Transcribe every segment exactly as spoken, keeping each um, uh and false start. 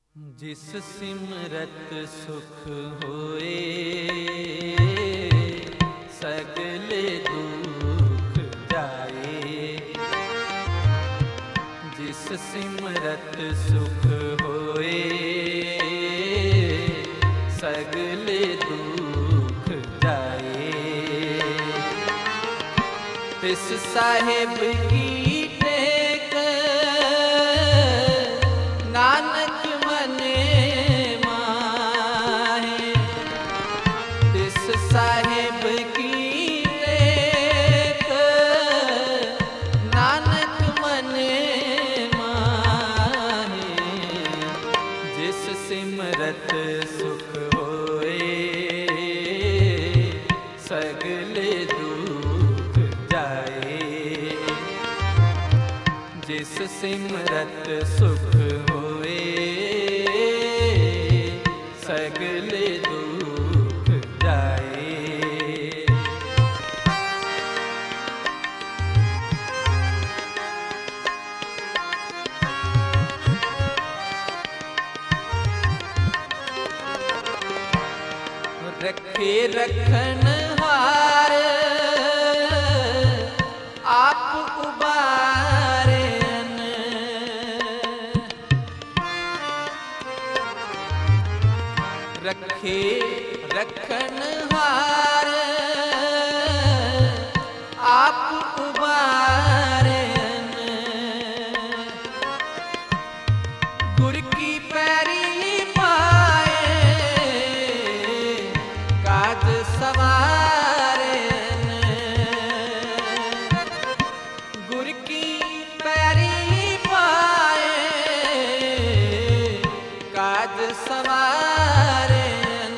जिस सिमरत सुख होए सगले दुख जाए। जिस सिमरत सुख होए सगले दुख जाए। तिस साहिब की टेक नानक साहिब की टेक नानक मने माहे। जिस सिमरत सुख होए सगले दुख जाए। जिस सिमरत सुख होए सगले दुख जाए। रखे रखन हार आप उबारेन। रखे रखन हार आप उबारेन। गुर की पैरी पाए काज सवारेन। गुर की पैरी पाए काज सवारेन।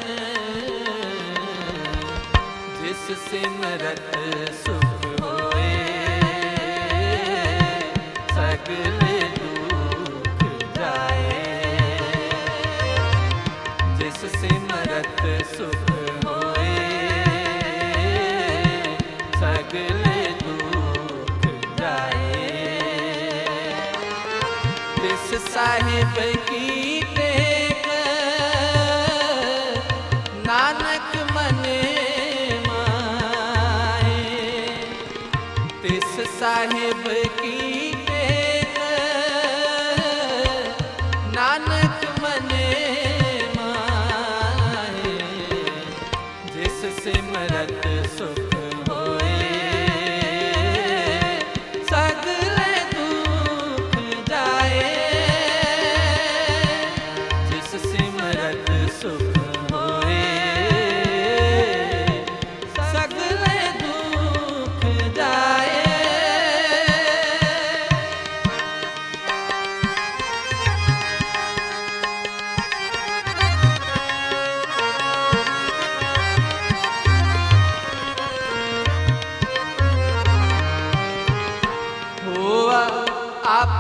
जिस सिमरत सुख होए सगले दुख जाए। जिस सिमरत सुख होए सगले दुख जाए। तिस साहिब की टेक नानक मने साहिब की टेक नानक मने माहे। जिस सिमरत सुख होए सगले दुख जाए। जिस सिमरत सुख होए सगले दुख जाए। आप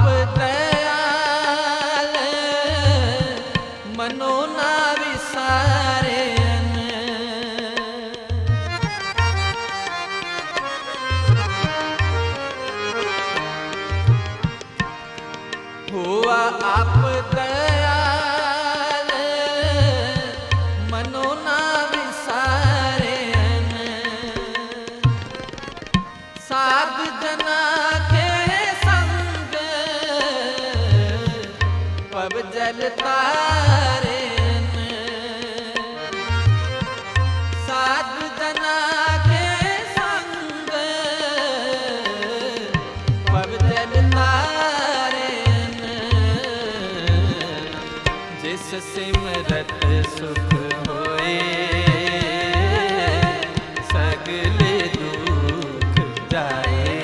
दयाल मनो ना विसारेन। हुआ आप दयाल मनो ना विसारेन। साध जना पब जल तारेन। साधु जना के संग पब जल तारेन। जिस सिमरत सुख होए सगले दुख जाए।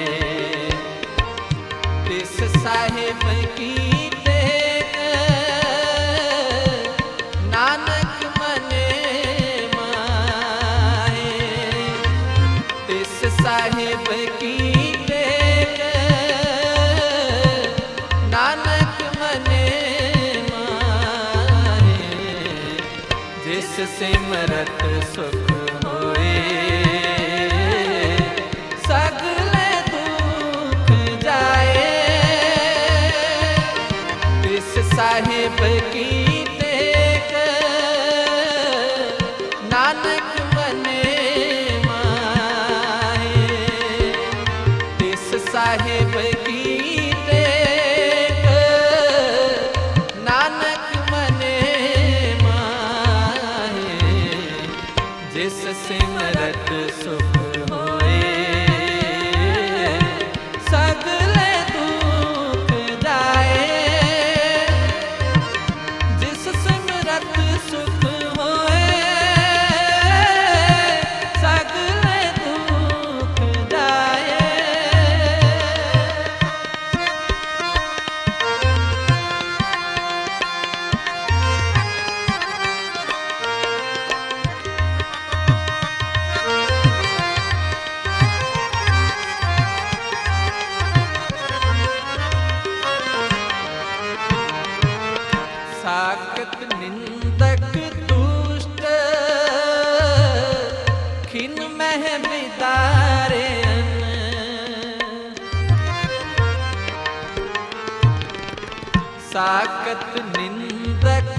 तिस साहिब की नानक मने माहे। तिस साहिब की टेक नानक मने माहे। जिस सिमरत सुख होए सगले दुख जाए। तिस साहिब की टेक नानक मने माहे। तिस साहिब की टेक नानक मने माहे। जिस सिमरत सुख होए सगले दुख जाए। जिस सिमरत सुख होए सगले दुख जाए। साकत निंदक दुष्ट खिन मह बिदारे। साकत निंदक